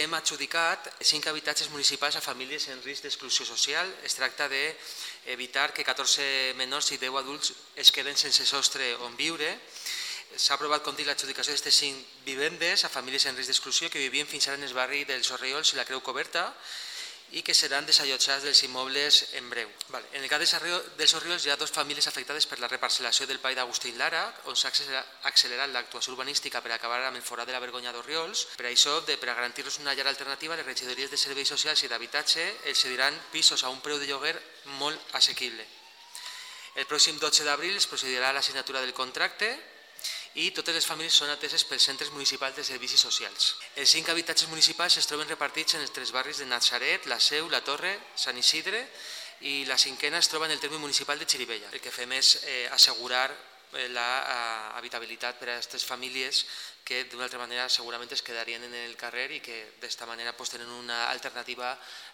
hem adjudicat 5 habitatges municipals a famílies en risc d'exclusió social. Es tracta d'evitar que 14 menors i 10 adults es queden sense sostre on viure. S'ha aprovat, com dic, l'adjudicació d'aquestes 5 vivendes a famílies en risc d'exclusió que vivien fins ara en el barri dels Orriols i la Creu Coberta i que seran desallotjats dels immobles en breu. En el cas dels Orriols hi ha 2 famílies afectades per la reparcel·lació del Pai d'Agustín Lara, on s'ha accelerat l'actuació urbanística per acabar amb el forat de la Vergonya d'Orriols. Per això, per a garantir-los una llar alternativa, les regidories de serveis socials i d'habitatge els cediran pisos a un preu de lloguer molt assequible. El pròxim 12 d'abril es procedirà a la signatura del contracte i totes les famílies són ateses pels centres municipals de servicis socials. Els 5 habitatges municipals es troben repartits en els 3 barris de Natzaret, La Seu, La Torre, Sant Isidre i la 5a es troba en el terme municipal de Xirivella. El que fem és assegurar l'habitabilitat per a aquestes famílies que d'una altra manera segurament es quedarien en el carrer i que d'esta manera tenen una alternativa